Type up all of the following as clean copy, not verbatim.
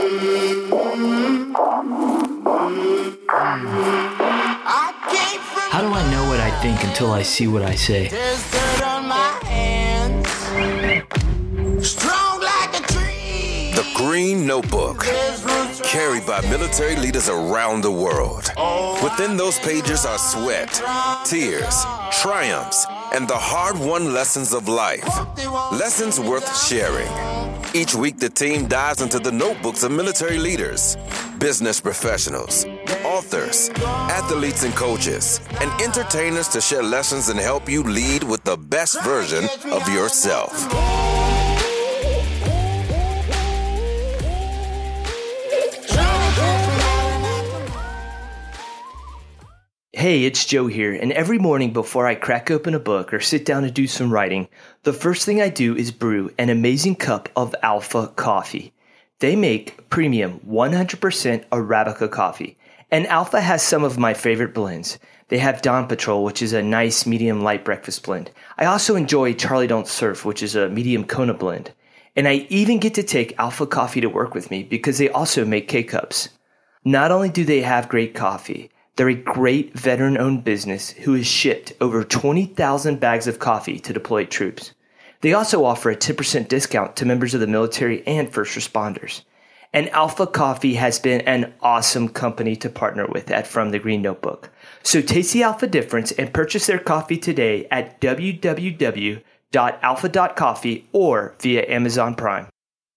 How do I know what I think until I see what I say? There's dirt on my hands, strong like a tree. The Green Notebook, There's roots carried by military leaders around the world. Within those pages are sweat, tears, triumphs, and the hard-won lessons of life. Lessons worth sharing. Each week, the team dives into the notebooks of military leaders, business professionals, authors, athletes and coaches, and entertainers to share lessons and help you lead with the best version of yourself. Hey, it's Joe here, and every morning before I crack open a book or sit down to do some writing, the first thing I do is brew an amazing cup of Alpha coffee. They make premium 100% Arabica coffee, and Alpha has some of my favorite blends. They have Dawn Patrol, which is a nice medium light breakfast blend. I also enjoy Charlie Don't Surf, which is a medium Kona blend. And I even get to take Alpha coffee to work with me because they also make K-Cups. Not only do they have great coffee, they're a great veteran-owned business who has shipped over 20,000 bags of coffee to deployed troops. They also offer a 10% discount to members of the military and first responders. And Alpha Coffee has been an awesome company to partner with at From the Green Notebook. So taste the Alpha difference and purchase their coffee today at www.alpha.coffee or via Amazon Prime.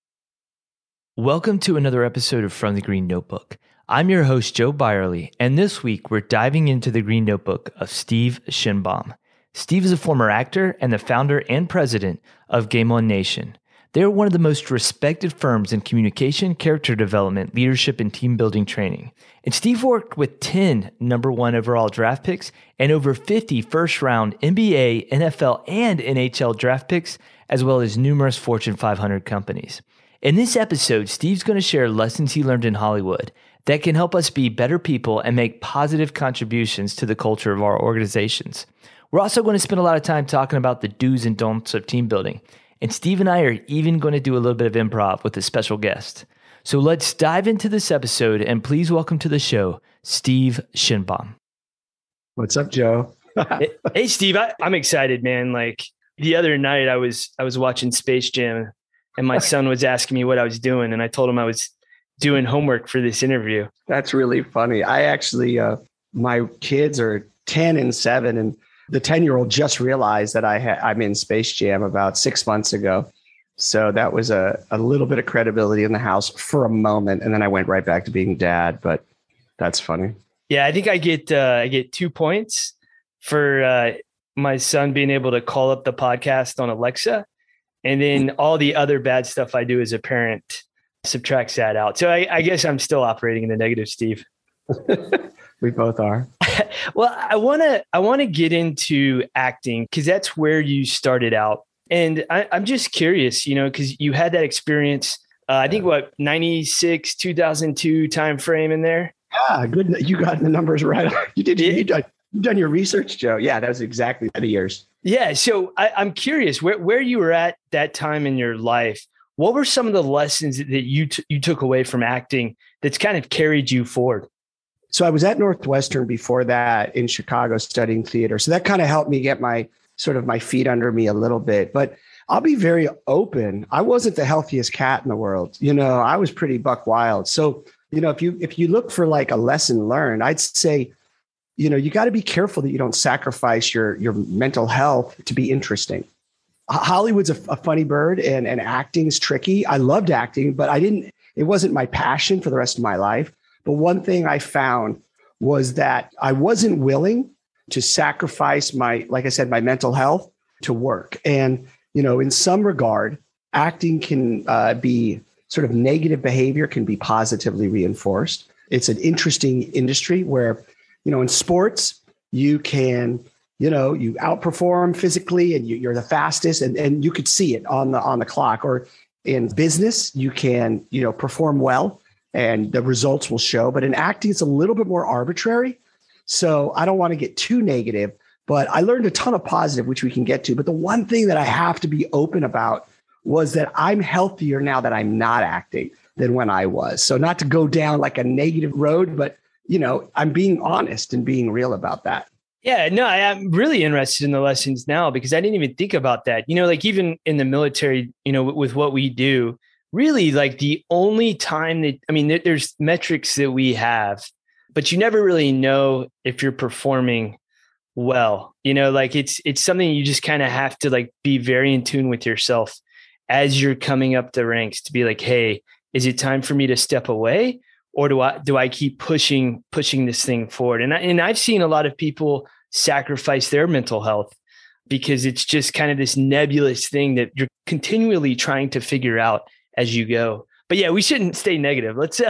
Welcome to another episode of From the Green Notebook. I'm your host, Joe Byerly, and this week we're diving into the Green Notebook of Steve Shinbaum. Steve is a former actor and the founder and president of Game On Nation. They're one of the most respected firms in communication, character development, leadership, and team building training. And Steve worked with 10 number one overall draft picks and over 50 first-round NBA, NFL, and NHL draft picks, as well as numerous Fortune 500 companies. In this episode, Steve's going to share lessons he learned in Hollywood that can help us be better people and make positive contributions to the culture of our organizations. We're also going to spend a lot of time talking about the do's and don'ts of team building. And Steve and I are even going to do a little bit of improv with a special guest. So let's dive into this episode, and please welcome to the show, Steve Shinbaum. What's up, Joe? Hey, Steve, I'm excited, man. Like the other night I was watching Space Jam and my son was asking me what I was doing. And I told him I was doing homework for this interview. That's really funny. I actually, my kids are 10 and 7, and the 10-year-old just realized that I'm in Space Jam about 6 months ago. So that was a little bit of credibility in the house for a moment. And then I went right back to being dad, but that's funny. Yeah, I think I get 2 points for my son being able to call up the podcast on Alexa. And then all the other bad stuff I do as a parent subtracts that out. So I guess I'm still operating in the negative, Steve. We both are. Well, I want to get into acting because that's where you started out. And I'm just curious, because you had that experience, I think 96, 2002 time frame in there. Yeah, good. You got the numbers right. You did. You've done your research, Joe. Yeah, that was exactly the years. Yeah. So I'm curious where you were at that time in your life. What were some of the lessons that you took away from acting that's kind of carried you forward? So I was at Northwestern before that in Chicago studying theater. So that kind of helped me get my feet under me a little bit. But I'll be very open. I wasn't the healthiest cat in the world. I was pretty buck wild. So, if you look for like a lesson learned, I'd say, you got to be careful that you don't sacrifice your mental health to be interesting. Hollywood's a funny bird and acting is tricky. I loved acting, but it wasn't my passion for the rest of my life. But one thing I found was that I wasn't willing to sacrifice like I said, my mental health to work. And, in some regard, acting can be sort of negative behavior can be positively reinforced. It's an interesting industry where, in sports, you can, you outperform physically and you're the fastest and you could see it on the clock. Or in business, you can, perform well and the results will show. But in acting, it's a little bit more arbitrary. So I don't want to get too negative, but I learned a ton of positive, which we can get to. But the one thing that I have to be open about was that I'm healthier now that I'm not acting than when I was. So not to go down like a negative road, but I'm being honest and being real about that. Yeah, no, I'm really interested in the lessons now because I didn't even think about that. Like even in the military, with what we do, really like the only time that, there's metrics that we have, but you never really know if you're performing well, like it's something you just kind of have to like be very in tune with yourself as you're coming up the ranks to be like, hey, is it time for me to step away? Or do I keep pushing this thing forward? And I've seen a lot of people sacrifice their mental health because it's just kind of this nebulous thing that you're continually trying to figure out as you go. But yeah, we shouldn't stay negative. Let's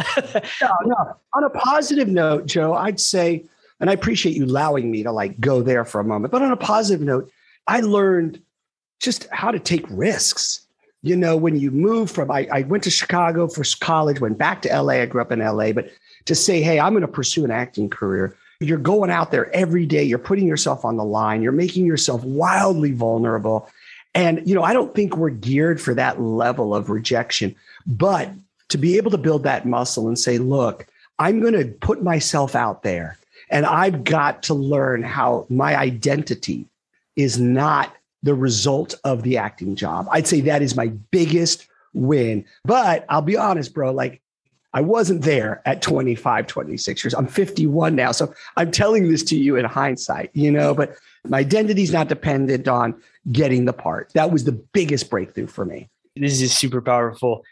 no. On a positive note, Joe, I'd say, and I appreciate you allowing me to like go there for a moment, but on a positive note, I learned just how to take risks. When you move from, I went to Chicago for college, went back to LA. I grew up in LA, but to say, hey, I'm going to pursue an acting career. You're going out there every day. You're putting yourself on the line. You're making yourself wildly vulnerable. And, I don't think we're geared for that level of rejection, but to be able to build that muscle and say, look, I'm going to put myself out there and I've got to learn how my identity is not the result of the acting job. I'd say that is my biggest win. But I'll be honest, bro, like I wasn't there at 25, 26 years. I'm 51 now. So I'm telling this to you in hindsight, but my identity is not dependent on getting the part. That was the biggest breakthrough for me. This is super powerful.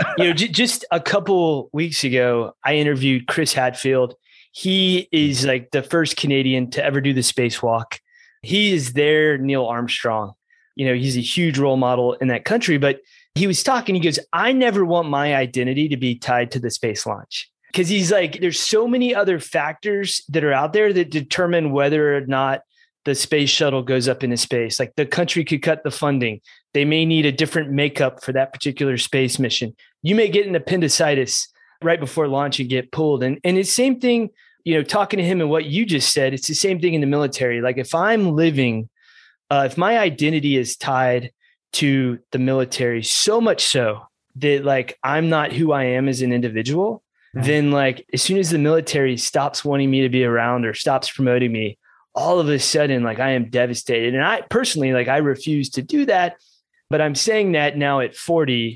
Just a couple weeks ago, I interviewed Chris Hadfield. He is like the first Canadian to ever do the spacewalk. He is their Neil Armstrong. He's a huge role model in that country, but he was talking, he goes, I never want my identity to be tied to the space launch. Because he's like, there's so many other factors that are out there that determine whether or not the space shuttle goes up into space. Like the country could cut the funding. They may need a different makeup for that particular space mission. You may get an appendicitis right before launch and get pulled. And it's the same thing, talking to him and what you just said, it's the same thing in the military. Like if I'm living, if my identity is tied to the military, so much so that like, I'm not who I am as an individual, then like, as soon as the military stops wanting me to be around or stops promoting me, all of a sudden, like I am devastated. And I personally, like I refuse to do that, but I'm saying that now at 40,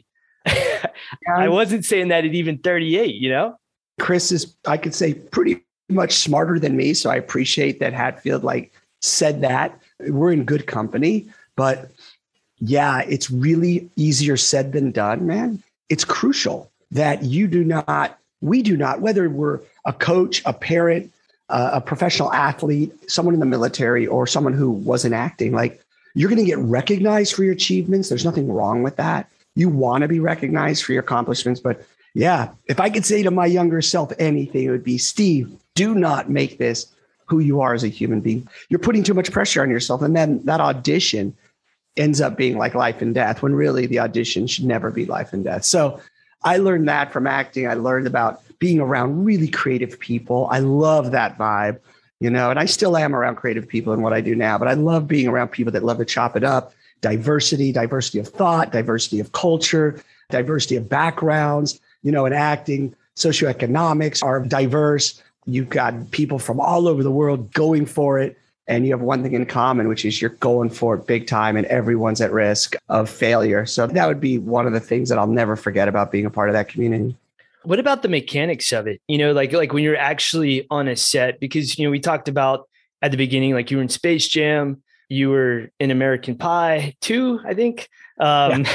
I wasn't saying that at even 38, Chris is, I could say, pretty much smarter than me. So I appreciate that Hadfield like said that. We're in good company, but yeah, it's really easier said than done, man. It's crucial that we do not, whether we're a coach, a parent, a professional athlete, someone in the military, or someone who wasn't acting, like you're going to get recognized for your achievements. There's nothing wrong with that. You want to be recognized for your accomplishments. But yeah, if I could say to my younger self anything, it would be, Steve, do not make this who you are as a human being. You're putting too much pressure on yourself. And then that audition ends up being like life and death, when really the audition should never be life and death. So I learned that from acting. I learned about being around really creative people. I love that vibe, and I still am around creative people in what I do now, but I love being around people that love to chop it up. Diversity of thought, diversity of culture, diversity of backgrounds, in acting, socioeconomics are diverse. You've got people from all over the world going for it. And you have one thing in common, which is you're going for it big time and everyone's at risk of failure. So that would be one of the things that I'll never forget about being a part of that community. What about the mechanics of it? Like when you're actually on a set, because, we talked about at the beginning, like you were in Space Jam, you were in American Pie 2, I think. And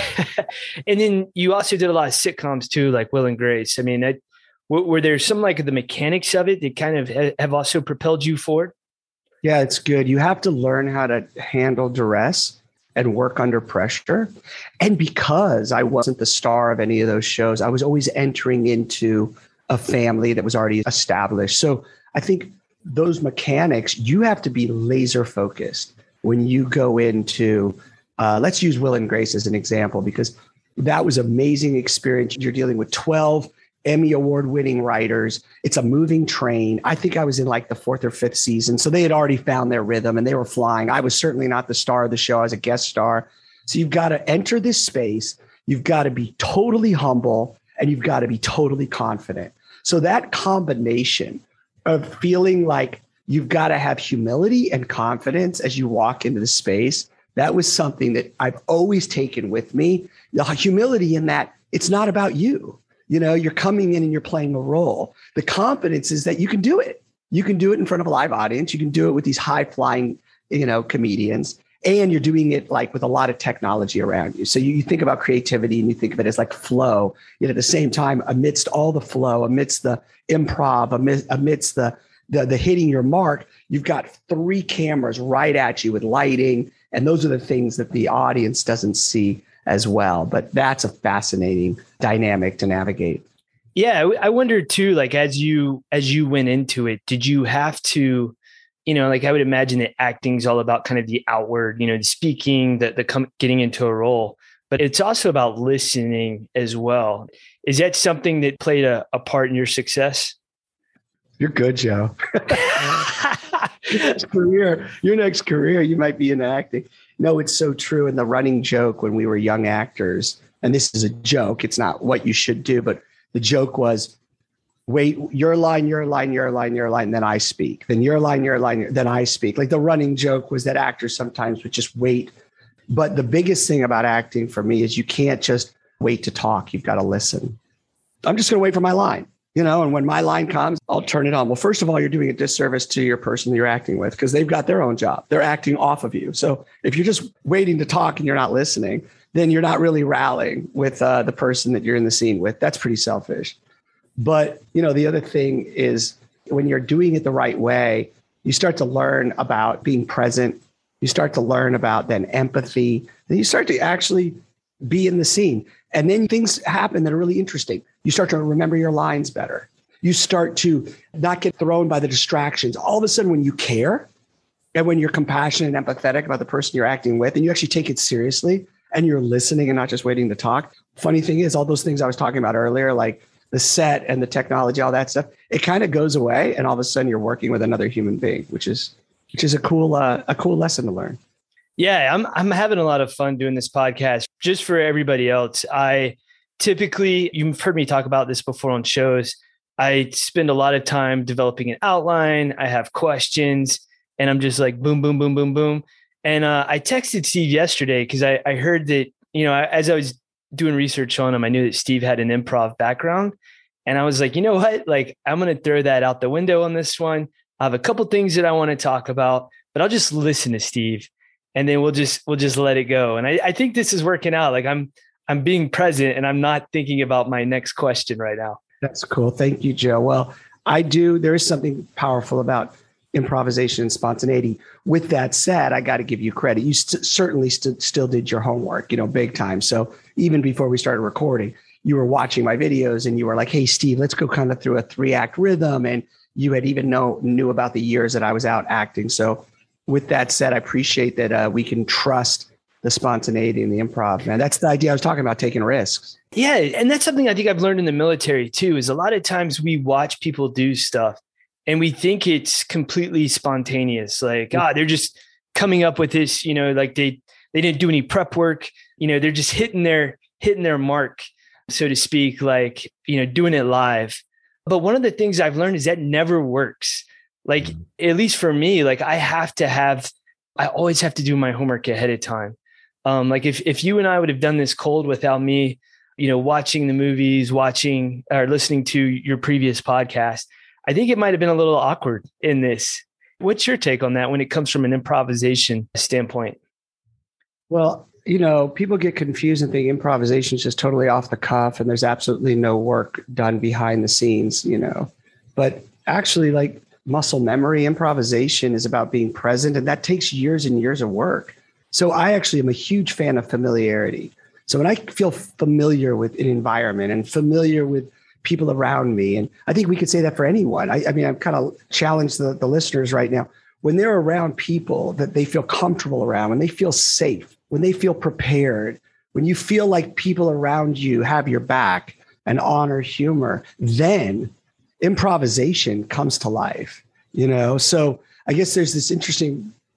then you also did a lot of sitcoms too, like Will and Grace. I mean, were there some like the mechanics of it that kind of have also propelled you forward? Yeah, it's good. You have to learn how to handle duress and work under pressure. And because I wasn't the star of any of those shows, I was always entering into a family that was already established. So I think those mechanics, you have to be laser focused when you go into, let's use Will and Grace as an example, because that was an amazing experience. You're dealing with 12 Emmy award-winning writers. It's a moving train. I think I was in like the 4th or 5th season. So they had already found their rhythm and they were flying. I was certainly not the star of the show. I was a guest star. So you've got to enter this space. You've got to be totally humble and you've got to be totally confident. So that combination of feeling like you've got to have humility and confidence as you walk into the space, that was something that I've always taken with me. The humility in that it's not about you. You're coming in and you're playing a role. The confidence is that you can do it. You can do it in front of a live audience. You can do it with these high flying, comedians. And you're doing it like with a lot of technology around you. So you think about creativity and you think of it as like flow. Yet at the same time, amidst all the flow, amidst the improv, amidst the hitting your mark, you've got 3 cameras right at you with lighting. And those are the things that the audience doesn't see as well. But that's a fascinating dynamic to navigate. Yeah, I wonder too, like as you went into it, did you have to, like I would imagine that acting is all about kind of the outward, the speaking, the getting into a role, but it's also about listening as well. Is that something that played a part in your success? You're good, Joe. Your next career, you might be in acting. No, it's so true. And the running joke when we were young actors, and this is a joke, it's not what you should do, but the joke was, wait, your line, then I speak. Then your line, then I speak. Like the running joke was that actors sometimes would just wait. But the biggest thing about acting for me is you can't just wait to talk. You've got to listen. I'm just going to wait for my line, and when my line comes, I'll turn it on. Well, first of all, you're doing a disservice to your person you're acting with because they've got their own job. They're acting off of you. So if you're just waiting to talk and you're not listening, then you're not really rallying with the person that you're in the scene with. That's pretty selfish. But, the other thing is when you're doing it the right way, you start to learn about being present. You start to learn about then empathy. Then you start to actually be in the scene. And then things happen that are really interesting. You start to remember your lines better. You start to not get thrown by the distractions. All of a sudden, when you care and when you're compassionate and empathetic about the person you're acting with, and you actually take it seriously and you're listening and not just waiting to talk. Funny thing is, all those things I was talking about earlier, like the set and the technology, all that stuff, it kind of goes away. And all of a sudden you're working with another human being, which is a cool lesson to learn. Yeah, I'm having a lot of fun doing this podcast. Just for everybody else, I typically, you've heard me talk about this before on shows, I spend a lot of time developing an outline. I have questions and I'm just like, boom, boom, boom, boom, boom. And I texted Steve yesterday because I heard that, as I was doing research on him, I knew that Steve had an improv background. And I was like, you know what? Like, I'm going to throw that out the window on this one. I have a couple things that I want to talk about, but I'll just listen to Steve and then we'll just let it go. And I think this is working out. Like I'm being present and I'm not thinking about my next question right now. That's cool. Thank you, Joe. Well, there is something powerful about improvisation and spontaneity. With that said, I got to give you credit. You certainly still did your homework, big time. So even before we started recording, you were watching my videos and you were like, hey, Steve, let's go kind of through a 3-act rhythm. And you had even knew about the years that I was out acting. So with that said, I appreciate that we can trust the spontaneity and the improv, man. That's the idea I was talking about, taking risks. Yeah. And that's something I think I've learned in the military too, is a lot of times we watch people do stuff and we think it's completely spontaneous. Like, they're just coming up with this, like they didn't do any prep work, they're just hitting their mark, so to speak, like, doing it live. But one of the things I've learned is that never works. Like, at least for me, like I always have to do my homework ahead of time. Like if you and I would have done this cold without me, watching the movies, watching or listening to your previous podcast, I think it might've been a little awkward in this. What's your take on that when it comes from an improvisation standpoint? Well, people get confused and think improvisation is just totally off the cuff and there's absolutely no work done behind the scenes, but actually, like, muscle memory, improvisation is about being present, and that takes years and years of work. So I actually am a huge fan of familiarity. So when I feel familiar with an environment and familiar with people around me, and I think we could say that for anyone. I mean, I'm kind of challenged the listeners right now. When they're around people that they feel comfortable around, when they feel safe, when they feel prepared, when you feel like people around you have your back and honor humor, then improvisation comes to life, So I guess there's this interesting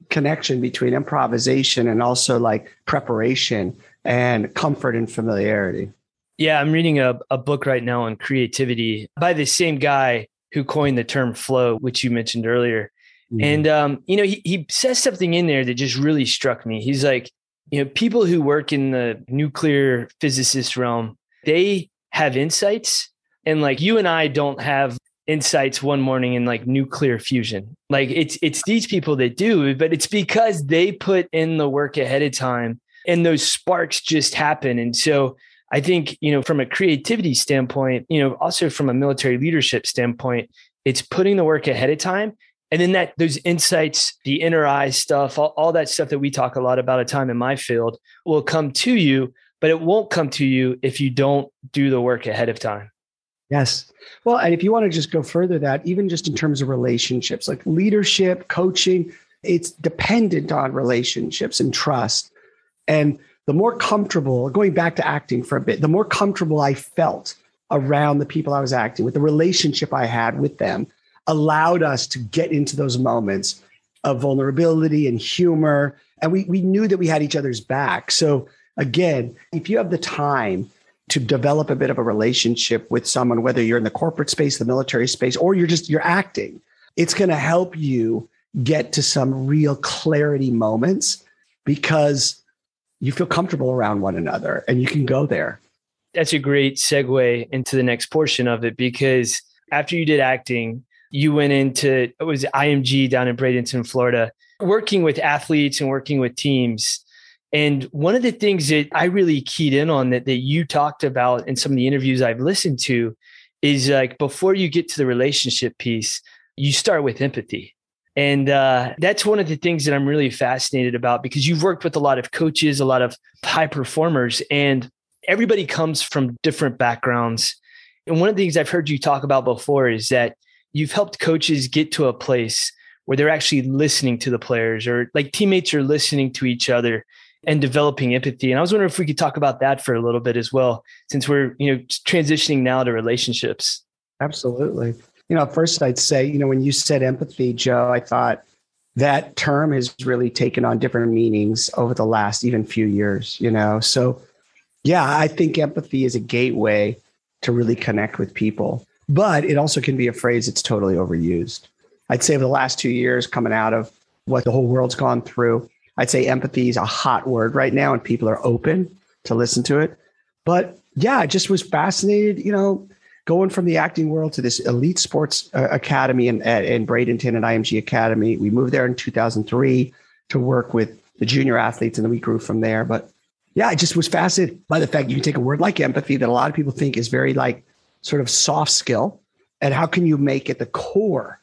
connection between improvisation and also like preparation and comfort and familiarity. Yeah, I'm reading a book right now on creativity by the same guy who coined the term flow, which you mentioned earlier. Mm-hmm. And, he says something in there that just really struck me. He's like, people who work in the nuclear physicist realm, they have insights. And like you and I don't have insights one morning in like nuclear fusion. Like it's these people that do, but it's because they put in the work ahead of time and those sparks just happen. And so I think, from a creativity standpoint, also from a military leadership standpoint, it's putting the work ahead of time. And then those insights, the inner eye stuff, all that stuff that we talk a lot about at time in my field will come to you, but it won't come to you if you don't do the work ahead of time. Yes. Well, and if you want to just go further that, even just in terms of relationships, like leadership, coaching, it's dependent on relationships and trust. And the more comfortable, going back to acting for a bit, the more comfortable I felt around the people I was acting with, the relationship I had with them allowed us to get into those moments of vulnerability and humor. And we knew that we had each other's back. So again, if you have the time to develop a bit of a relationship with someone, whether you're in the corporate space, the military space, or you're acting, it's going to help you get to some real clarity moments because you feel comfortable around one another and you can go there. That's a great segue into the next portion of it, because after you did acting, you went into, it was IMG down in Bradenton, Florida, working with athletes and working with teams. And one of the things that I really keyed in on that you talked about in some of the interviews I've listened to is like, before you get to the relationship piece, you start with empathy. And that's one of the things that I'm really fascinated about, because you've worked with a lot of coaches, a lot of high performers, and everybody comes from different backgrounds. And one of the things I've heard you talk about before is that you've helped coaches get to a place where they're actually listening to the players, or like teammates are listening to each other and developing empathy. And I was wondering if we could talk about that for a little bit as well, since we're, transitioning now to relationships. Absolutely. First I'd say, when you said empathy, Joe, I thought that term has really taken on different meanings over the last even few years, So yeah, I think empathy is a gateway to really connect with people, but it also can be a phrase that's totally overused. I'd say over the last 2 years, coming out of what the whole world's gone through, I'd say empathy is a hot word right now and people are open to listen to it. But yeah, I just was fascinated, going from the acting world to this elite sports academy in Bradenton and IMG Academy. We moved there in 2003 to work with the junior athletes, and then we grew from there. But yeah, I just was fascinated by the fact you can take a word like empathy that a lot of people think is very like sort of soft skill, and how can you make it the core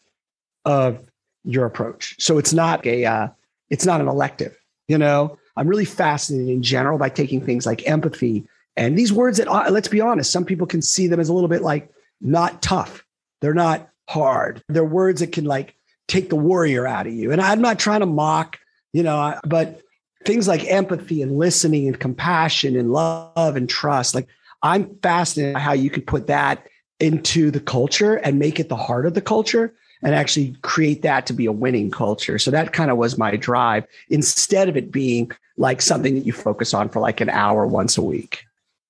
of your approach? So it's not it's not an elective, I'm really fascinated in general by taking things like empathy and these words that, let's be honest, some people can see them as a little bit like not tough. They're not hard. They're words that can like take the warrior out of you. And I'm not trying to mock, but things like empathy and listening and compassion and love and trust, like I'm fascinated by how you could put that into the culture and make it the heart of the culture and actually create that to be a winning culture. So that kind of was my drive, instead of it being like something that you focus on for like an hour once a week.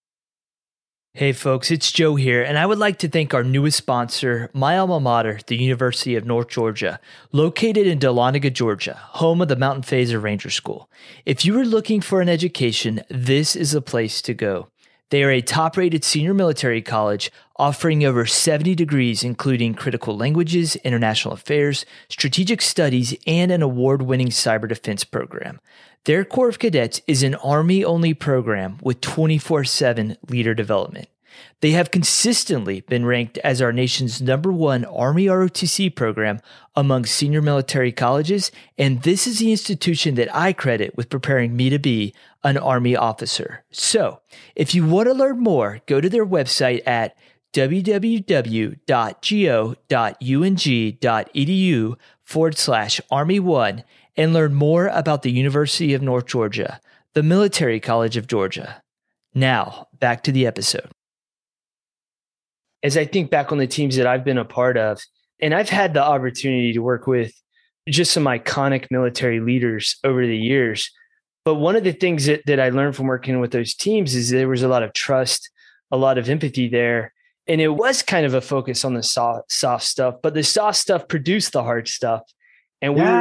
Hey folks, it's Joe here, and I would like to thank our newest sponsor, my alma mater, the University of North Georgia, located in Dahlonega, Georgia, home of the Mountain Phaser Ranger School. If you are looking for an education, this is the place to go. They are a top-rated senior military college offering over 70 degrees, including critical languages, international affairs, strategic studies, and an award-winning cyber defense program. Their Corps of Cadets is an Army-only program with 24/7 leader development. They have consistently been ranked as our nation's #1 Army ROTC program among senior military colleges, and this is the institution that I credit with preparing me to be an Army officer. So, if you want to learn more, go to their website at www.go.ung.edu/Army1 and learn more about the University of North Georgia, the Military College of Georgia. Now, back to the episode. As I think back on the teams that I've been a part of, and I've had the opportunity to work with just some iconic military leaders over the years. But one of the things that I learned from working with those teams is there was a lot of trust, a lot of empathy there. And it was kind of a focus on the soft stuff, but the soft stuff produced the hard stuff. And we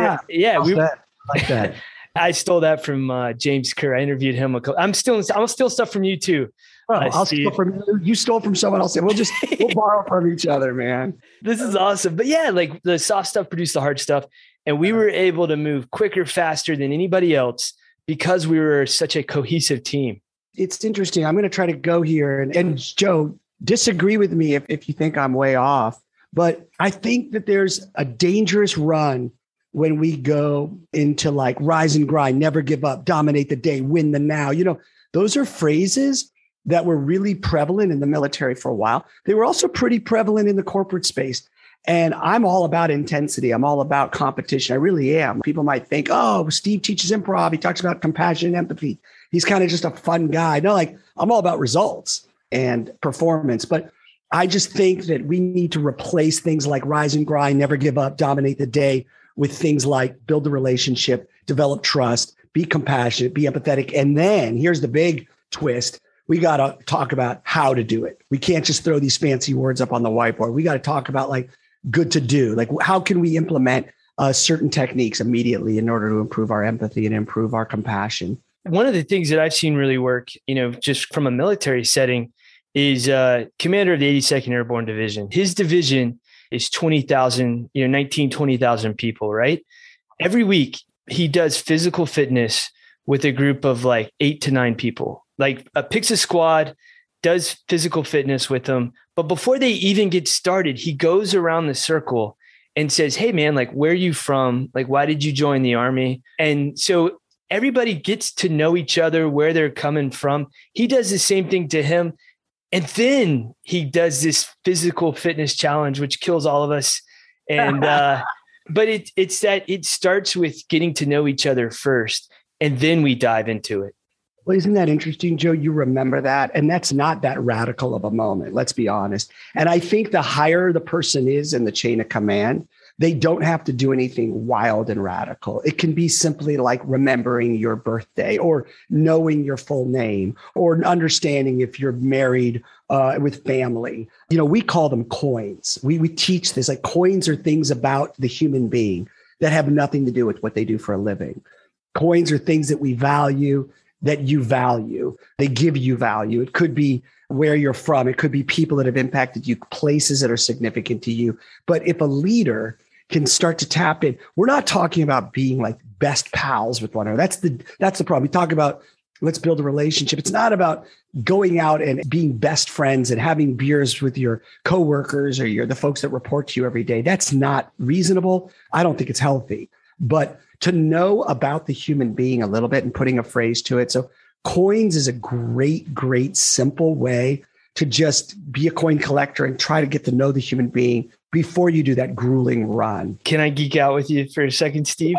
like that. I stole that from James Kerr. I interviewed him. I'll steal stuff from you too. I'll steal from you. You stole from someone else. We'll borrow from each other, man. This is awesome. But yeah, like the soft stuff produced the hard stuff. And we were able to move quicker, faster than anybody else because we were such a cohesive team. It's interesting. I'm going to try to go here. And Joe, disagree with me if you think I'm way off. But I think that there's a dangerous run when we go into like rise and grind, never give up, dominate the day, win the now. Those are phrases that were really prevalent in the military for a while. They were also pretty prevalent in the corporate space. And I'm all about intensity. I'm all about competition. I really am. People might think, oh, Steve teaches improv. He talks about compassion and empathy. He's kind of just a fun guy. No, like I'm all about results and performance. But I just think that we need to replace things like rise and grind, never give up, dominate the day with things like build a relationship, develop trust, be compassionate, be empathetic. And then here's the big twist. We got to talk about how to do it. We can't just throw these fancy words up on the whiteboard. We got to talk about like good to do. Like how can we implement certain techniques immediately in order to improve our empathy and improve our compassion? One of the things that I've seen really work, just from a military setting is commander of the 82nd Airborne Division. His division is 20,000, 20,000 people, right? Every week he does physical fitness with a group of like 8 to 9 people, like picks a squad, does physical fitness with them. But before they even get started, he goes around the circle and says, hey man, like, where are you from? Like, why did you join the Army? And so everybody gets to know each other, where they're coming from. He does the same thing to him. And then he does this physical fitness challenge, which kills all of us. And, but it's that it starts with getting to know each other first, and then we dive into it. Well, isn't that interesting, Joe? You remember that. And that's not that radical of a moment. Let's be honest. And I think the higher the person is in the chain of command, they don't have to do anything wild and radical. It can be simply like remembering your birthday or knowing your full name or understanding if you're married with family. We call them coins. We teach this, like coins are things about the human being that have nothing to do with what they do for a living. Coins are things that we value, that you value. They give you value. It could be where you're from. It could be people that have impacted you, places that are significant to you. But if a leader can start to tap in, we're not talking about being like best pals with one another. That's the problem. We talk about let's build a relationship. It's not about going out and being best friends and having beers with your coworkers or the folks that report to you every day. That's not reasonable. I don't think it's healthy. But to know about the human being a little bit and putting a phrase to it. So coins is a great, great, simple way to just be a coin collector and try to get to know the human being before you do that grueling run. Can I geek out with you for a second, Steve?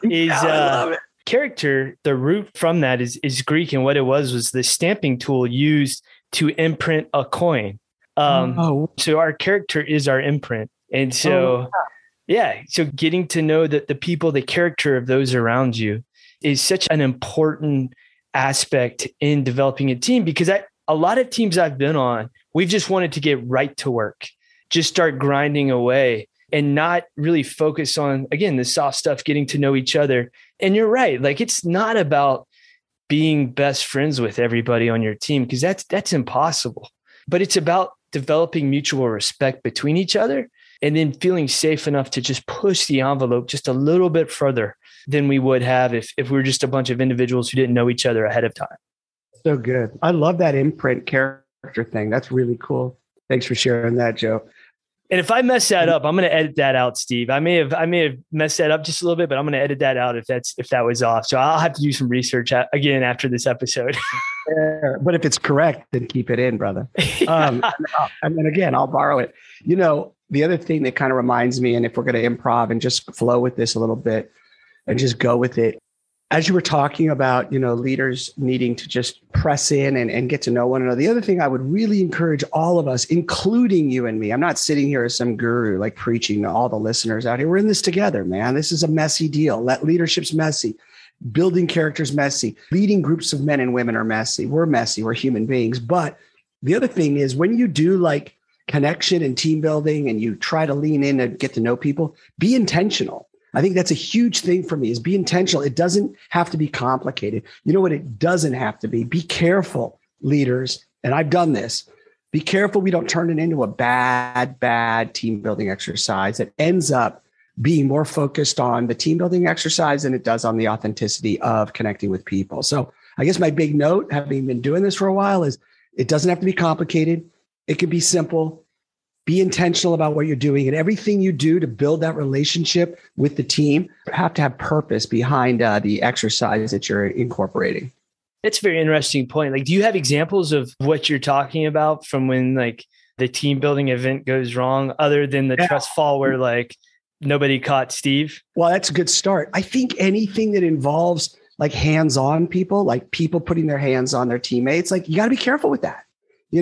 I love it. Character, the root from that is Greek. And what it was the stamping tool used to imprint a coin. So our character is our imprint. And so, so getting to know the people, the character of those around you is such an important aspect in developing a team, because a lot of teams I've been on, we've just wanted to get right to work, just start grinding away and not really focus on, again, the soft stuff, getting to know each other. And you're right. Like, it's not about being best friends with everybody on your team, because that's impossible, but it's about developing mutual respect between each other and then feeling safe enough to just push the envelope just a little bit further than we would have if we were just a bunch of individuals who didn't know each other ahead of time. So good. I love that imprint character thing. That's really cool. Thanks for sharing that, Joe. And if I mess that up, I'm going to edit that out, Steve. I may have messed that up just a little bit, but I'm going to edit that out if that was off. So I'll have to do some research again after this episode. But if it's correct, then keep it in, brother. And then again, I'll borrow it. The other thing that kind of reminds me, and if we're going to improv and just flow with this a little bit and just go with it, As you were talking about, leaders needing to just press in and get to know one another, the other thing I would really encourage all of us, including you and me, I'm not sitting here as some guru, like preaching to all the listeners out here. We're in this together, man. This is a messy deal. That leadership's messy. Building characters messy. Leading groups of men and women are messy. We're messy. We're human beings. But the other thing is when you do like connection and team building and you try to lean in and get to know people, be intentional. I think that's a huge thing for me is be intentional. It doesn't have to be complicated. You know what it doesn't have to be? Be careful, leaders. And I've done this. Be careful we don't turn it into a bad team building exercise that ends up being more focused on the team building exercise than it does on the authenticity of connecting with people. So I guess my big note, having been doing this for a while, is it doesn't have to be complicated. It can be simple. Be intentional about what you're doing, and everything you do to build that relationship with the team have to have purpose behind the exercise that you're incorporating. That's a very interesting point. Like, do you have examples of what you're talking about from when like the team building event goes wrong, other than the trust fall where like nobody caught Steve? Well, that's a good start. I think anything that involves like hands-on people, like people putting their hands on their teammates, like you got to be careful with that.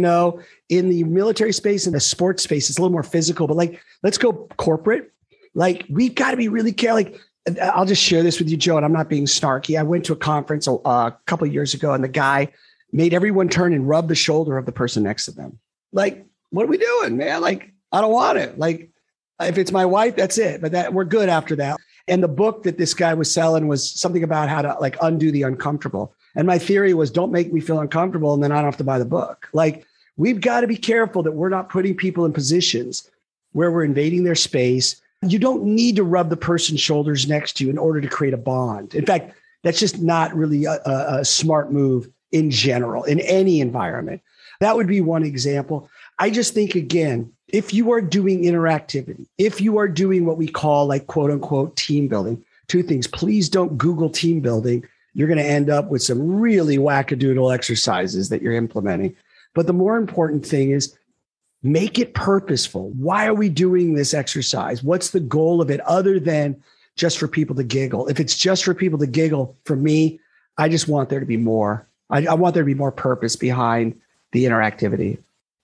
In the military space and the sports space, it's a little more physical, but like, let's go corporate. Like we've got to be really careful. Like, I'll just share this with you, Joe, and I'm not being snarky. I went to a conference a couple of years ago and the guy made everyone turn and rub the shoulder of the person next to them. Like, what are we doing, man? Like, I don't want it. Like, if it's my wife, that's it. But we're good after that. And the book that this guy was selling was something about how to like undo the uncomfortable. And my theory was don't make me feel uncomfortable and then I don't have to buy the book. Like we've got to be careful that we're not putting people in positions where we're invading their space. You don't need to rub the person's shoulders next to you in order to create a bond. In fact, that's just not really a smart move in general, in any environment. That would be one example. I just think, again, if you are doing interactivity, if you are doing what we call like quote unquote team building, two things, please don't Google team building. You're going to end up with some really wackadoodle exercises that you're implementing. But the more important thing is make it purposeful. Why are we doing this exercise? What's the goal of it other than just for people to giggle? If it's just for people to giggle, for me, I just want there to be more. I want there to be more purpose behind the interactivity.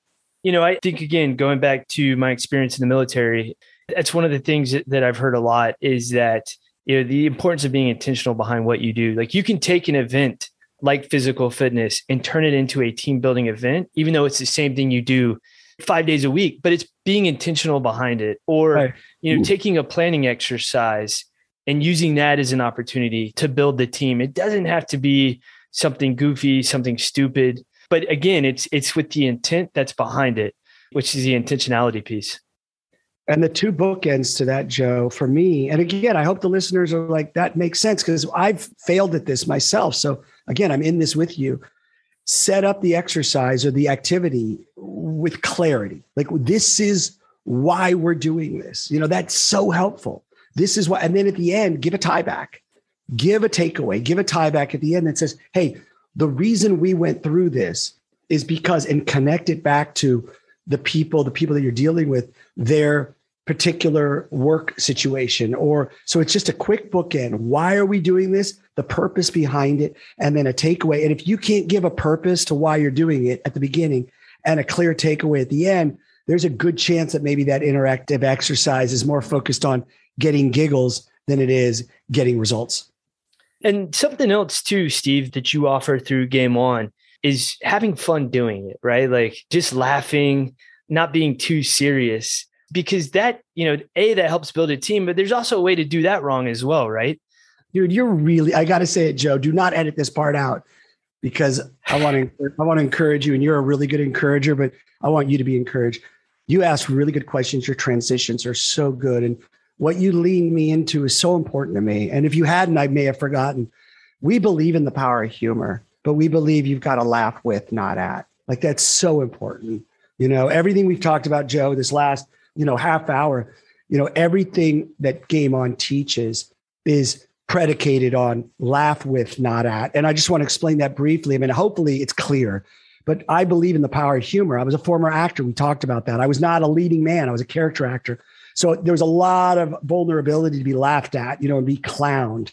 I think, again, going back to my experience in the military, that's one of the things that I've heard a lot is that, the importance of being intentional behind what you do. Like you can take an event like physical fitness and turn it into a team building event, even though it's the same thing you do 5 days a week, but it's being intentional behind it. Or, right. Taking a planning exercise and using that as an opportunity to build the team. It doesn't have to be something goofy, something stupid. But again, it's with the intent that's behind it, which is the intentionality piece. And the two bookends to that, Joe, for me, and again, I hope the listeners are like, that makes sense because I've failed at this myself. So again, I'm in this with you. Set up the exercise or the activity with clarity. Like this is why we're doing this. That's so helpful. This is why. And then at the end, give a tie back, give a takeaway, give a tie back at the end that says, hey, the reason we went through this is because, and connect it back to the people that you're dealing with, their particular work situation. So it's just a quick bookend. Why are we doing this? The purpose behind it, and then a takeaway. And if you can't give a purpose to why you're doing it at the beginning and a clear takeaway at the end, there's a good chance that maybe that interactive exercise is more focused on getting giggles than it is getting results. And something else too, Steve, that you offer through Game On is having fun doing it, right? Like just laughing, not being too serious, because that, that helps build a team, but there's also a way to do that wrong as well, right? Dude, I got to say it, Joe, do not edit this part out because I want to encourage you, and you're a really good encourager, but I want you to be encouraged. You ask really good questions. Your transitions are so good. And what you leaned me into is so important to me. And if you hadn't, I may have forgotten. We believe in the power of humor, but we believe you've got to laugh with, not at. Like that's so important. Everything we've talked about, Joe, this last, half hour, everything that Game On teaches is predicated on laugh with, not at. And I just want to explain that briefly. I mean, hopefully it's clear, but I believe in the power of humor. I was a former actor. We talked about that. I was not a leading man. I was a character actor. So there was a lot of vulnerability to be laughed at, and be clowned.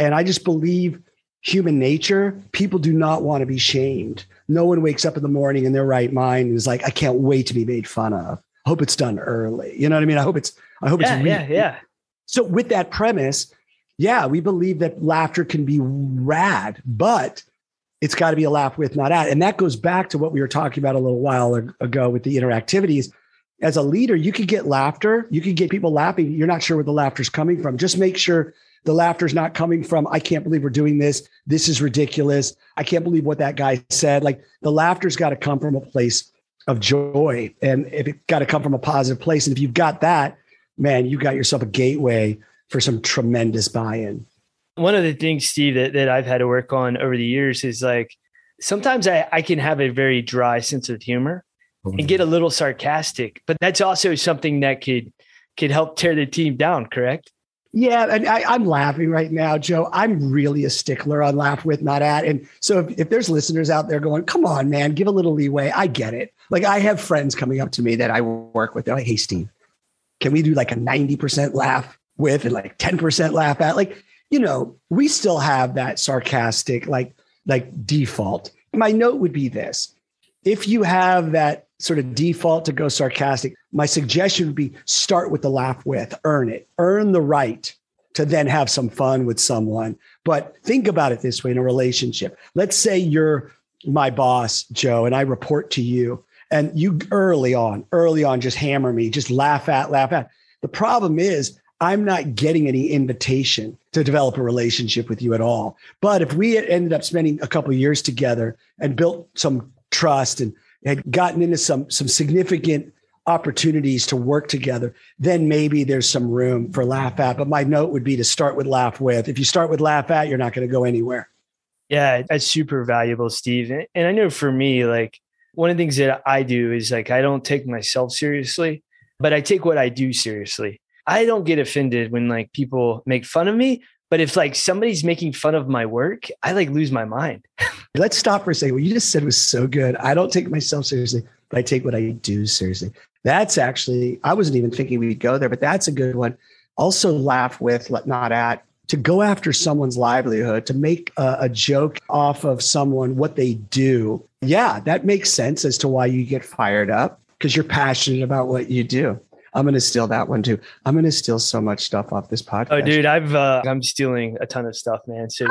And I just believe human nature, people do not want to be shamed. No one wakes up in the morning in their right mind and is like, I can't wait to be made fun of. I hope it's done early. You know what I mean? I hope it's yeah. So with that premise, yeah, we believe that laughter can be rad, but it's got to be a laugh with, not at. And that goes back to what we were talking about a little while ago with the interactivities. As a leader, you could get laughter. You could get people laughing. You're not sure where the laughter's coming from. Just make sure the laughter's not coming from, I can't believe we're doing this. This is ridiculous. I can't believe what that guy said. Like, the laughter's got to come from a place of joy. And if it got to come from a positive place. And if you've got that, man, you got yourself a gateway for some tremendous buy-in. One of the things, Steve, that I've had to work on over the years is like, sometimes I can have a very dry sense of humor and get a little sarcastic, but that's also something that could help tear the team down, correct? Yeah. And I'm laughing right now, Joe. I'm really a stickler on laugh with, not at. And so if there's listeners out there going, come on, man, give a little leeway. I get it. Like, I have friends coming up to me that I work with. They're like, hey, Steve, can we do like a 90% laugh with and like 10% laugh at? Like, you know, we still have that sarcastic, like default. My note would be this. If you have that sort of default to go sarcastic, my suggestion would be start with the laugh with, earn it, earn the right to then have some fun with someone. But think about it this way in a relationship. Let's say you're my boss, Joe, and I report to you, and you early on, just hammer me, just laugh at. The problem is I'm not getting any invitation to develop a relationship with you at all. But if we had ended up spending a couple of years together and built some trust and had gotten into some significant opportunities to work together, then maybe there's some room for laugh at. But my note would be to start with laugh with. If you start with laugh at, you're not going to go anywhere. Yeah, that's super valuable, Steve. And I know for me, like, one of the things that I do is like, I don't take myself seriously, but I take what I do seriously. I don't get offended when like people make fun of me, but if like somebody's making fun of my work, I like lose my mind. Let's stop for a second. What you just said was so good. I don't take myself seriously, but I take what I do seriously. That's actually, I wasn't even thinking we'd go there, but that's a good one. Also laugh with, not at, to go after someone's livelihood, to make a joke off of someone, what they do. Yeah, that makes sense as to why you get fired up, because you're passionate about what you do. I'm going to steal that one too. I'm going to steal so much stuff off this podcast. Oh, dude, I'm stealing a ton of stuff, man. So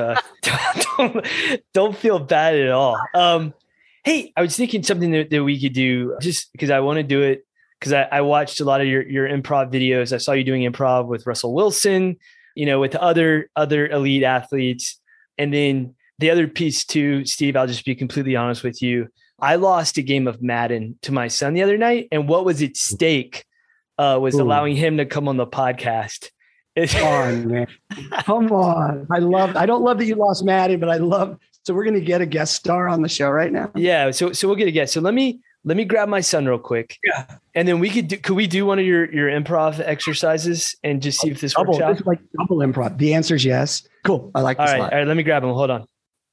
don't feel bad at all. Hey, I was thinking something that we could do, just because I want to do it, because I watched a lot of your improv videos. I saw you doing improv with Russell Wilson, you know, with other elite athletes. And then the other piece too, Steve, I'll just be completely honest with you. I lost a game of Madden to my son the other night, and what was at stake was allowing him to come on the podcast. Come on, man. Come on. I don't love that you lost Madden, but I love, so we're going to get a guest star on the show right now. Yeah. So we'll get a guest. So let me grab my son real quick. Yeah. And then could we do one of your improv exercises and just see if this works out? This is like double improv. The answer is yes. Cool. I like this a lot. All right. Let me grab him. Hold on.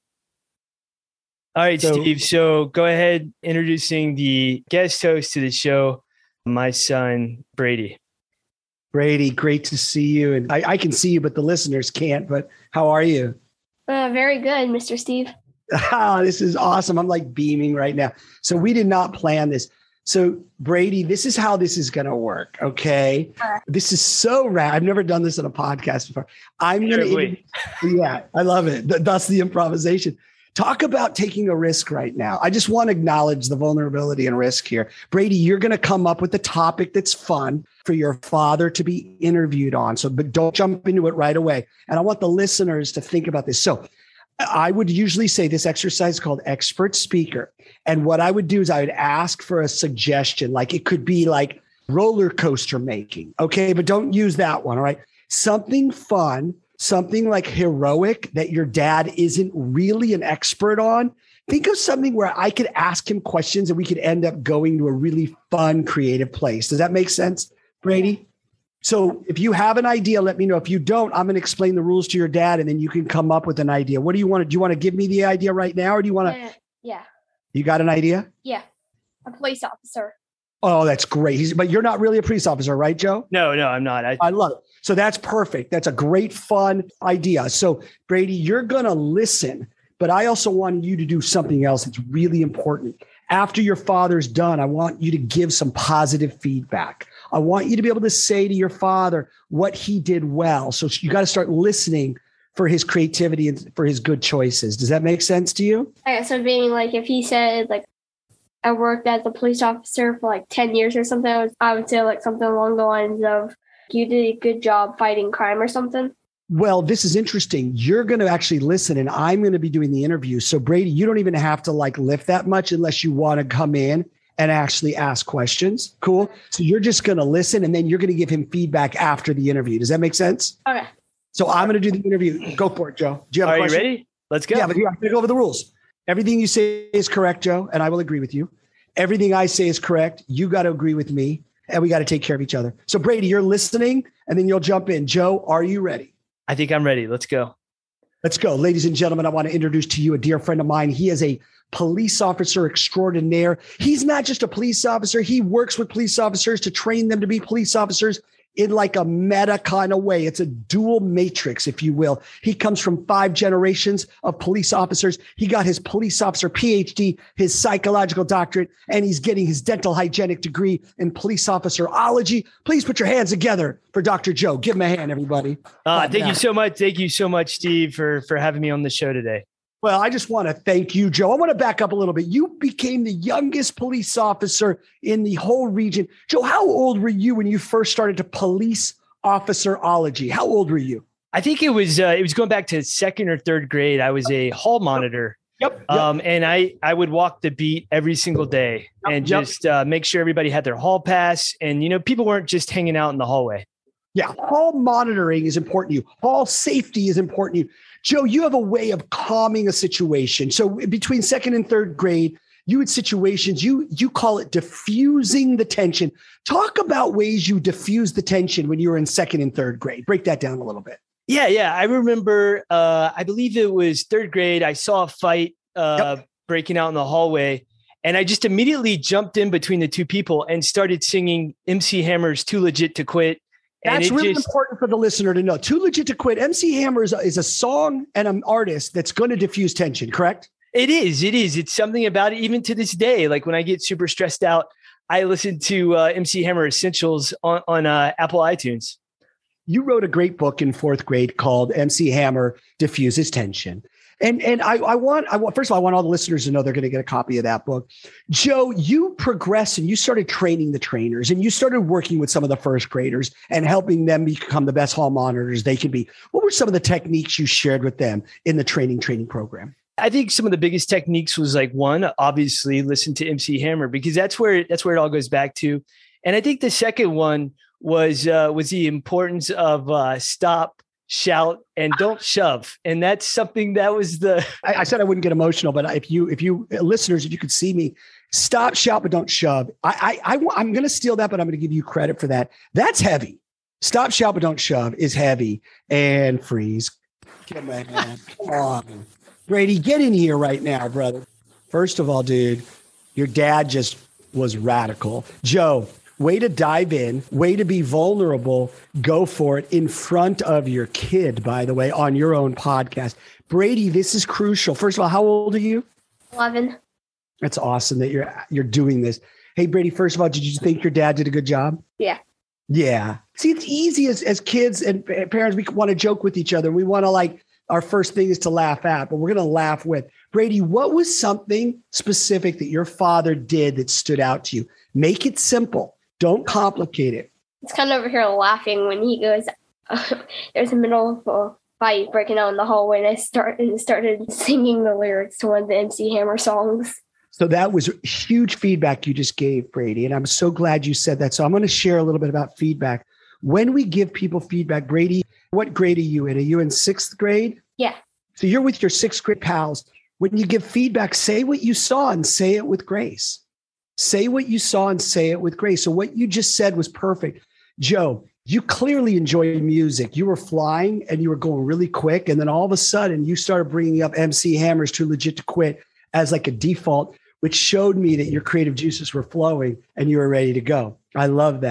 All right, Steve. So go ahead, introducing the guest host to the show, my son, Brady. Brady, great to see you. And I can see you, but the listeners can't. But how are you? Very good, Mr. Steve. This is awesome. I'm like beaming right now. So we did not plan this. So Brady, this is how this is going to work. Okay. This is so rad. I've never done this on a podcast before. I'm going to, yeah, I love it. Thus the improvisation. Talk about taking a risk right now. I just want to acknowledge the vulnerability and risk here. Brady, you're going to come up with a topic that's fun for your father to be interviewed on. So, but don't jump into it right away. And I want the listeners to think about this. So I would usually say this exercise is called expert speaker. And what I would do is I would ask for a suggestion. Like it could be like roller coaster making. Okay. But don't use that one. All right. Something fun. Something like heroic that your dad isn't really an expert on. Think of something where I could ask him questions and we could end up going to a really fun, creative place. Does that make sense, Brady? So if you have an idea, let me know. If you don't, I'm going to explain the rules to your dad and then you can come up with an idea. What do you want to do? You want to give me the idea right now or do you want to? Yeah. You got an idea? Yeah. A police officer. Oh, that's great. But you're not really a police officer, right, Joe? No, I'm not. I love it. So that's perfect. That's a great, fun idea. So Brady, you're going to listen, but I also want you to do something else that's really important. After your father's done, I want you to give some positive feedback. I want you to be able to say to your father what he did well. So you got to start listening for his creativity and for his good choices. Does that make sense to you? Okay, so being like, if he said like, I worked as a police officer for like 10 years or something, I would say like something along the lines of, you did a good job fighting crime or something. Well, this is interesting. You're going to actually listen and I'm going to be doing the interview. So Brady, you don't even have to like lift that much unless you want to come in and actually ask questions. Cool. So you're just going to listen and then you're going to give him feedback after the interview. Does that make sense? Okay. So I'm going to do the interview. Go for it, Joe. Do you have a question? Are you ready? Let's go. Yeah, but you have to go over the rules. Everything you say is correct, Joe, and I will agree with you. Everything I say is correct. You got to agree with me, and we got to take care of each other. So Brady, you're listening, and then you'll jump in. Joe, are you ready? I think I'm ready. Let's go. Let's go. Ladies and gentlemen, I want to introduce to you a dear friend of mine. He is a police officer extraordinaire. He's not just a police officer. He works with police officers to train them to be police officers in like a meta kind of way. It's a dual matrix, if you will. He comes from 5 generations of police officers. He got his police officer PhD, his psychological doctorate, and he's getting his dental hygienic degree in police officerology. Please put your hands together for Dr. Joe. Give him a hand, everybody. Thank you so much. Thank you so much, Steve, for having me on the show today. Well, I just want to thank you, Joe. I want to back up a little bit. You became the youngest police officer in the whole region. Joe, how old were you when you first started to police officerology? How old were you? I think it was going back to 2nd or 3rd grade. I was a hall monitor. Yep. And I would walk the beat every single day and just make sure everybody had their hall pass. And, people weren't just hanging out in the hallway. Yeah. Hall monitoring is important to you. Hall safety is important to you. Joe, you have a way of calming a situation. So between 2nd and 3rd grade, you had situations, you call it diffusing the tension. Talk about ways you diffuse the tension when you were in 2nd and 3rd grade. Break that down a little bit. Yeah. I remember, I believe it was 3rd grade. I saw a fight breaking out in the hallway. And I just immediately jumped in between the two people and started singing MC Hammer's Too Legit to Quit. That's really important for the listener to know. Too Legit to Quit. MC Hammer is a song and an artist that's going to diffuse tension, correct? It is. It's something about it even to this day. Like when I get super stressed out, I listen to MC Hammer Essentials on Apple iTunes. You wrote a great book in 4th grade called MC Hammer Diffuses Tension. And I want, first of all, I want all the listeners to know they're going to get a copy of that book. Joe, you progressed and you started training the trainers and you started working with some of the 1st graders and helping them become the best hall monitors they can be. What were some of the techniques you shared with them in the training program? I think some of the biggest techniques was like, one, obviously listen to MC Hammer, because that's where it all goes back to. And I think the second one was the importance of stop, shout, and don't shove. And that's something that was I said I wouldn't get emotional, but if you listeners, if you could see me, stop, shout, but don't shove. I'm going to steal that, but I'm going to give you credit for that. That's heavy. Stop, shout, but don't shove is heavy. And freeze. Come on. Brady, get in here right now, brother. First of all, dude, your dad just was radical. Joe, way to dive in, way to be vulnerable. Go for it in front of your kid, by the way, on your own podcast. Brady, this is crucial. First of all, how old are you? 11. That's awesome that you're doing this. Hey, Brady, first of all, did you think your dad did a good job? Yeah. Yeah. See, it's easy as kids and parents. We want to joke with each other. We want to our first thing is to laugh at, but we're going to laugh with. Brady, what was something specific that your father did that stood out to you? Make it simple. Don't complicate it. It's kind of over here laughing when he goes, there's a middle of a fight breaking out in the hallway, and I started singing the lyrics to one of the MC Hammer songs. So that was huge feedback you just gave, Brady, and I'm so glad you said that. So I'm going to share a little bit about feedback. When we give people feedback, Brady, what grade are you in? Are you in 6th grade? Yeah. So you're with your 6th grade pals. When you give feedback, say what you saw and say it with grace. Say what you saw and say it with grace. So what you just said was perfect. Joe, you clearly enjoy music. You were flying and you were going really quick. And then all of a sudden you started bringing up MC Hammer's Too Legit to Quit as like a default, which showed me that your creative juices were flowing and you were ready to go. I love that.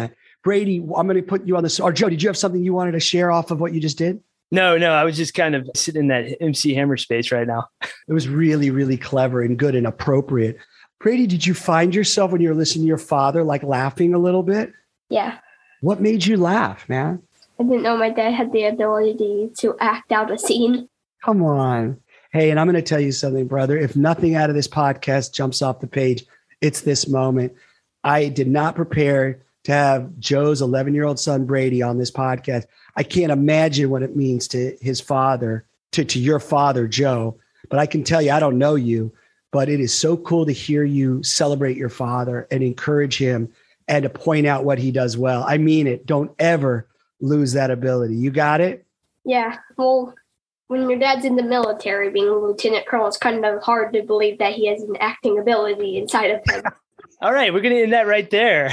Brady, I'm going to put you on the, or Joe, did you have something you wanted to share off of what you just did? No, I was just kind of sitting in that MC Hammer space right now. It was really, really clever and good and appropriate. Brady, did you find yourself when you were listening to your father, like laughing a little bit? Yeah. What made you laugh, man? I didn't know my dad had the ability to act out a scene. Come on. Hey, and I'm going to tell you something, brother. If nothing out of this podcast jumps off the page, it's this moment. I did not prepare to have Joe's 11-year-old son, Brady, on this podcast. I can't imagine what it means to his father, to your father, Joe. But I can tell you, I don't know you, but it is so cool to hear you celebrate your father and encourage him and to point out what he does well. I mean it. Don't ever lose that ability. You got it? Yeah. Well, when your dad's in the military, being a lieutenant colonel, it's kind of hard to believe that he has an acting ability inside of him. All right, we're going to end that right there.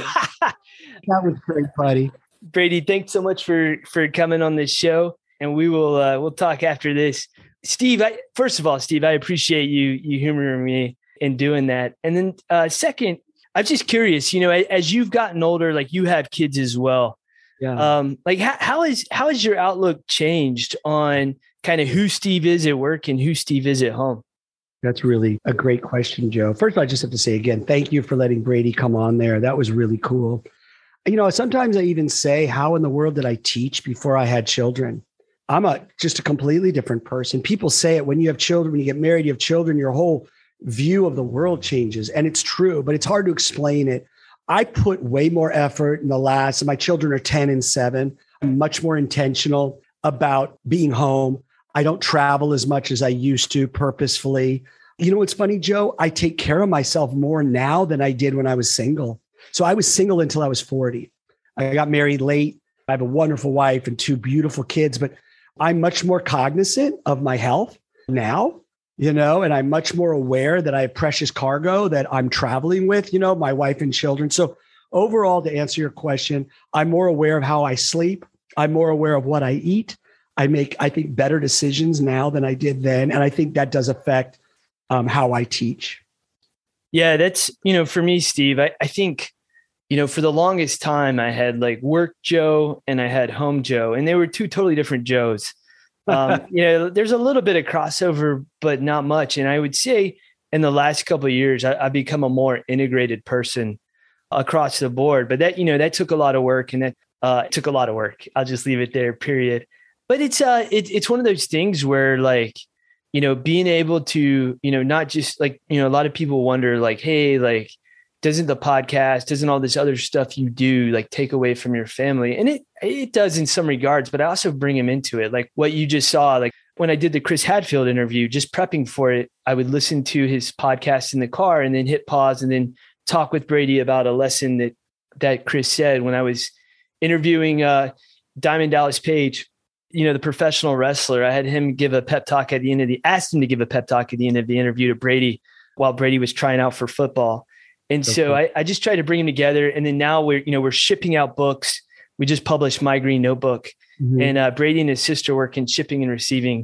That was great, buddy. Brady, thanks so much for coming on this show, and we'll talk after this. Steve, first of all, Steve, I appreciate you humoring me in doing that. And then second, I'm just curious, as you've gotten older, like you have kids as well. Yeah. Like how has your outlook changed on kind of who Steve is at work and who Steve is at home? That's really a great question, Joe. First of all, I just have to say again, thank you for letting Brady come on there. That was really cool. Sometimes I even say, how in the world did I teach before I had children? I'm just a completely different person. People say it when you have children, when you get married, you have children, your whole view of the world changes. And it's true, but it's hard to explain it. I put way more effort in my children are 10 and 7. I'm much more intentional about being home. I don't travel as much as I used to purposefully. You know what's funny, Joe? I take care of myself more now than I did when I was single. So I was single until I was 40. I got married late. I have a wonderful wife and 2 beautiful kids, but I'm much more cognizant of my health now, and I'm much more aware that I have precious cargo that I'm traveling with, my wife and children. So overall, to answer your question, I'm more aware of how I sleep. I'm more aware of what I eat. I make, I think, better decisions now than I did then. And I think that does affect how I teach. Yeah, that's, for me, Steve, I think, for the longest time I had like work Joe and I had home Joe, and they were 2 totally different Joes. There's a little bit of crossover, but not much. And I would say in the last couple of years, I've become a more integrated person across the board. But that took a lot of work, and that took a lot of work. I'll just leave it there, period. But it's one of those things where like, being able to, not just like, a lot of people wonder like, hey, like, doesn't the podcast, doesn't all this other stuff you do like take away from your family? And it does in some regards, but I also bring them into it. Like what you just saw, like when I did the Chris Hadfield interview, just prepping for it, I would listen to his podcast in the car and then hit pause and then talk with Brady about a lesson that Chris said when I was interviewing Diamond Dallas Page, the professional wrestler. I had him give a pep talk at the end asked him to give a pep talk at the end of the interview to Brady while Brady was trying out for football. And so I just tried to bring them together. And then now we're shipping out books. We just published My Green Notebook, and Brady and his sister work in shipping and receiving.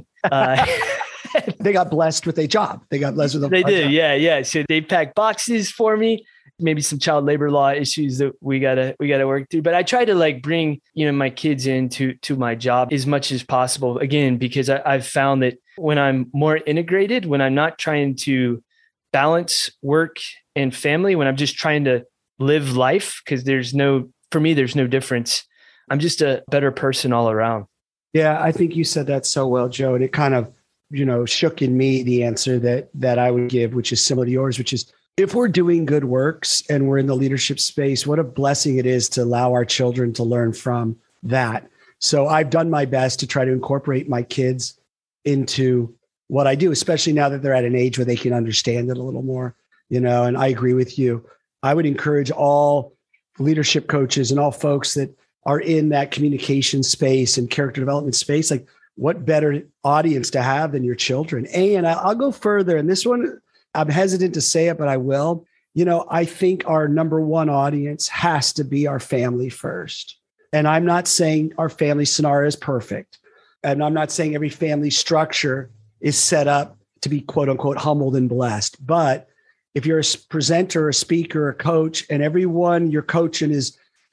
They got blessed with a job. They got blessed with a They did. job. Yeah. So they pack boxes for me, maybe some child labor law issues that we gotta work through. But I try to like bring, my kids into my job as much as possible. Again, because I've found that when I'm more integrated, when I'm not trying to balance work and family, when I'm just trying to live life, because there's no difference. I'm just a better person all around. Yeah, I think you said that so well, Joe. And it kind of, shook in me the answer that I would give, which is similar to yours, which is if we're doing good works and we're in the leadership space, what a blessing it is to allow our children to learn from that. So I've done my best to try to incorporate my kids into what I do, especially now that they're at an age where they can understand it a little more, and I agree with you. I would encourage all leadership coaches and all folks that are in that communication space and character development space, like what better audience to have than your children. And I'll go further. And this one, I'm hesitant to say it, but I will. I think our number one audience has to be our family first. And I'm not saying our family scenario is perfect. And I'm not saying every family structure is set up to be quote unquote humbled and blessed. But if you're a presenter, a speaker, a coach, and everyone you're coaching is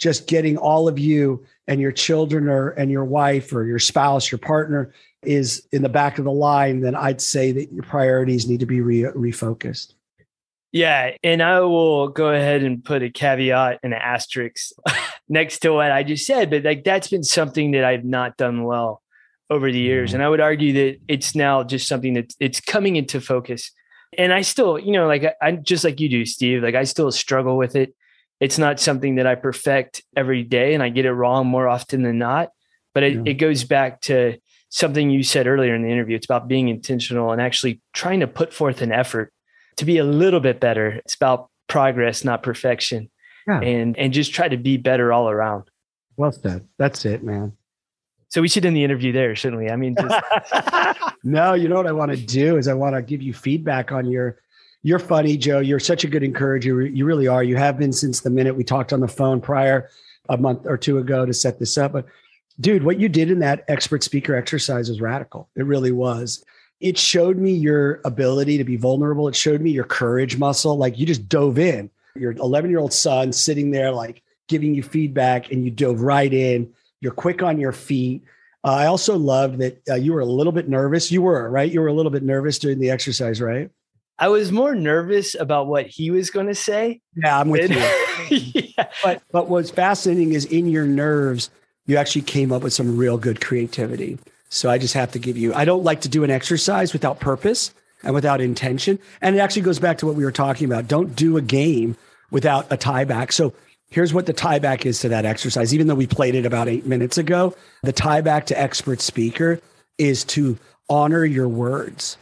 just getting all of you and your children and your wife or your spouse, your partner is in the back of the line, then I'd say that your priorities need to be refocused. Yeah. And I will go ahead and put a caveat and an asterisk next to what I just said, but like that's been something that I've not done well over the years. And I would argue that it's now just something that it's coming into focus. And I still, like I just like you do, Steve, like I still struggle with it. It's not something that I perfect every day and I get it wrong more often than not, but it goes back to something you said earlier in the interview. It's about being intentional and actually trying to put forth an effort to be a little bit better. It's about progress, not perfection. Yeah. And just try to be better all around. Well said. That's it, man. So we should end the interview there, shouldn't we? I mean, no, you know what I want to do is I want to give you feedback on you're funny, Joe. You're such a good encourager. You really are. You have been since the minute we talked on the phone prior a month or two ago to set this up. But dude, what you did in that expert speaker exercise was radical. It really was. It showed me your ability to be vulnerable. It showed me your courage muscle. Like you just dove in. Your 11-year-old son sitting there, like giving you feedback, and you dove right in. You're quick on your feet. I also loved that you were a little bit nervous. You were, right? You were a little bit nervous during the exercise, right? I was more nervous about what he was going to say. Yeah, I'm with you. Yeah. But what's fascinating is in your nerves, you actually came up with some real good creativity. So I just have to give you, I don't like to do an exercise without purpose and without intention. And it actually goes back to what we were talking about. Don't do a game without a tie back. So here's what the tie back is to that exercise. Even though we played it about 8 minutes ago, the tie back to expert speaker is to honor your words.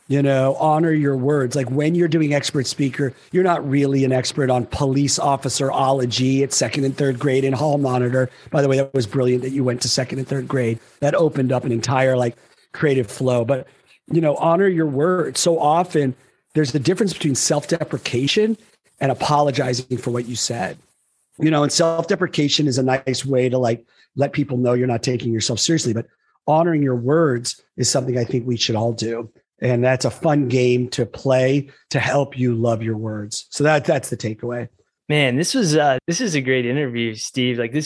Honor your words. Like when you're doing expert speaker, you're not really an expert on police officerology at 2nd and 3rd grade in hall monitor. By the way, that was brilliant that you went to 2nd and 3rd grade. That opened up an entire creative flow. But, honor your words. So often there's the difference between self-deprecation and apologizing for what you said. And self-deprecation is a nice way to let people know you're not taking yourself seriously. But honoring your words is something I think we should all do. And that's a fun game to play to help you love your words. So that's the takeaway. Man, this is a great interview, Steve. Like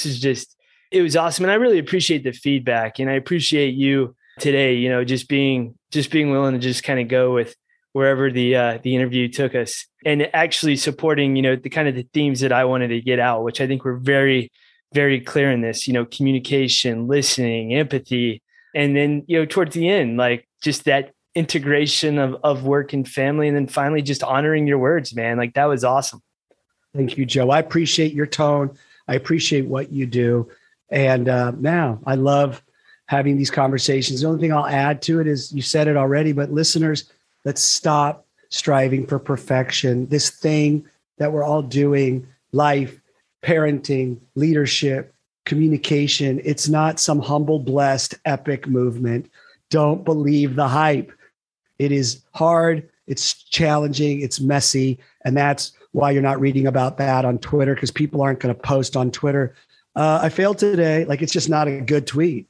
it was awesome. And I really appreciate the feedback, and I appreciate you today, just being willing to just kind of go with wherever the interview took us, and actually supporting, the kind of the themes that I wanted to get out, which I think were very, very clear in this, communication, listening, empathy. And then, towards the end, like just that integration of work and family, and then finally just honoring your words, man. Like that was awesome. Thank you, Joe. I appreciate your tone. I appreciate what you do. And now I love having these conversations. The only thing I'll add to it is you said it already, but listeners, let's stop striving for perfection. This thing that we're all doing, life, parenting, leadership, communication, it's not some humble, blessed, epic movement. Don't believe the hype. It is hard. It's challenging. It's messy. And that's why you're not reading about that on Twitter, because people aren't going to post on Twitter. I failed today. Like, it's just not a good tweet.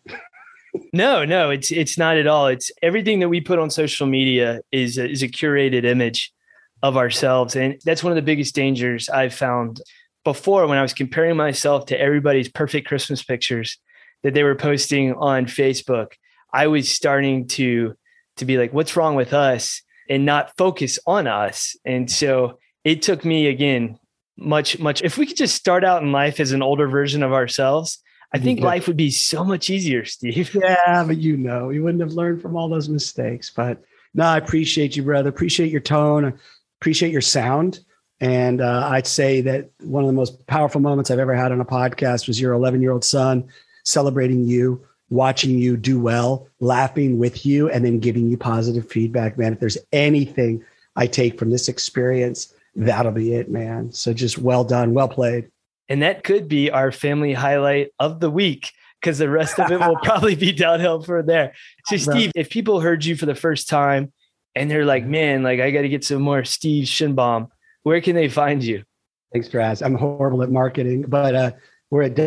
No, it's not at all. It's everything that we put on social media is a curated image of ourselves. And that's one of the biggest dangers I've found before, when I was comparing myself to everybody's perfect Christmas pictures that they were posting on Facebook. I was starting to be like, what's wrong with us, and not focus on us. And so it took me, again, much, if we could just start out in life as an older version of ourselves, I think life would be so much easier, Steve. Yeah, but you wouldn't have learned from all those mistakes. But no, I appreciate you, brother. Appreciate your tone. Appreciate your sound. And I'd say that one of the most powerful moments I've ever had on a podcast was your 11-year-old son celebrating you, watching you do well, laughing with you, and then giving you positive feedback, man. If there's anything I take from this experience, that'll be it, man. So just well done, well played. And that could be our family highlight of the week, because the rest of it will probably be downhill from there. So Steve, if people heard you for the first time and they're like, man, like I got to get some more Steve Shinbaum, where can they find you? Thanks for asking. I'm horrible at marketing, but we're at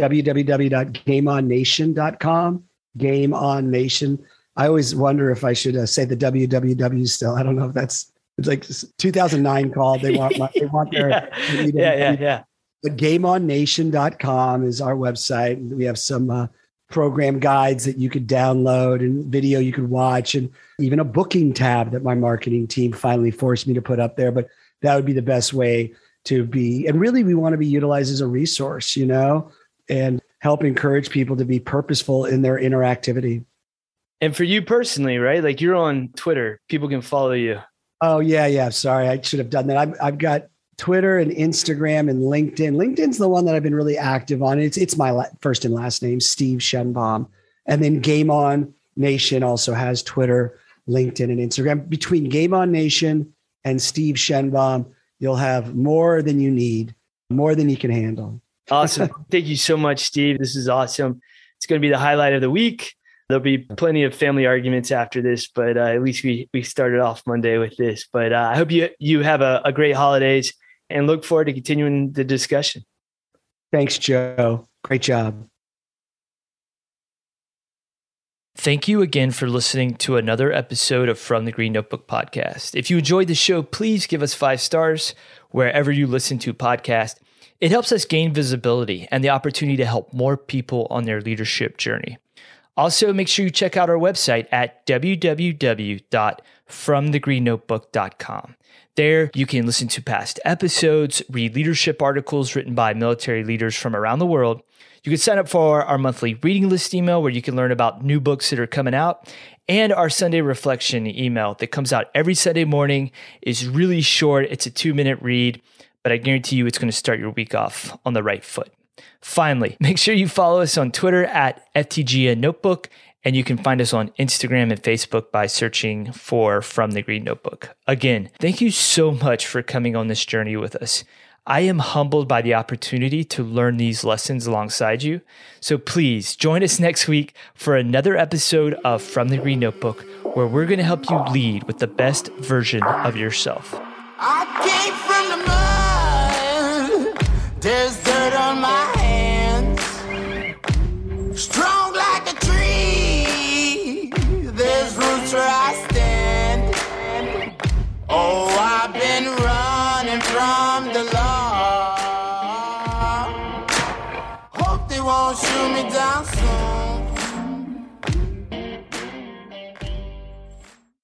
www.gameonnation.com. Game On Nation. I always wonder if I should say the www still. I don't know if it's like 2009 called. They want their yeah. But GameOnNation.com is our website. We have some program guides that you could download and video you could watch, and even a booking tab that my marketing team finally forced me to put up there. But that would be the best way to be. And really, we want to be utilized as a resource, and help encourage people to be purposeful in their interactivity. And for you personally, right? Like you're on Twitter, people can follow you. Oh, yeah. Sorry, I should have done that. I've got Twitter and Instagram and LinkedIn. LinkedIn's the one that I've been really active on. It's my first and last name, Steve Shenbaum. And then Game On Nation also has Twitter, LinkedIn, and Instagram. Between Game On Nation and Steve Shenbaum, you'll have more than you need, more than you can handle. Awesome. Thank you so much, Steve. This is awesome. It's going to be the highlight of the week. There'll be plenty of family arguments after this, but at least we started off Monday with this. But I hope you have a great holidays and look forward to continuing the discussion. Thanks, Joe. Great job. Thank you again for listening to another episode of From the Green Notebook podcast. If you enjoyed the show, please give us 5 stars wherever you listen to podcasts. It helps us gain visibility and the opportunity to help more people on their leadership journey. Also, make sure you check out our website at www.fromthegreennotebook.com. There, you can listen to past episodes, read leadership articles written by military leaders from around the world. You can sign up for our monthly reading list email where you can learn about new books that are coming out, and our Sunday reflection email that comes out every Sunday morning. Is really short. It's a 2-minute read, but I guarantee you it's going to start your week off on the right foot. Finally, make sure you follow us on Twitter at FTGN Notebook, and you can find us on Instagram and Facebook by searching for From the Green Notebook. Again, thank you so much for coming on this journey with us. I am humbled by the opportunity to learn these lessons alongside you. So please join us next week for another episode of From the Green Notebook, where we're going to help you lead with the best version of yourself. I came from the mud. There's dirt on my hands. Strong like a tree. There's roots where I stand. Oh, I've been running from the law. Hope they won't shoot me down soon.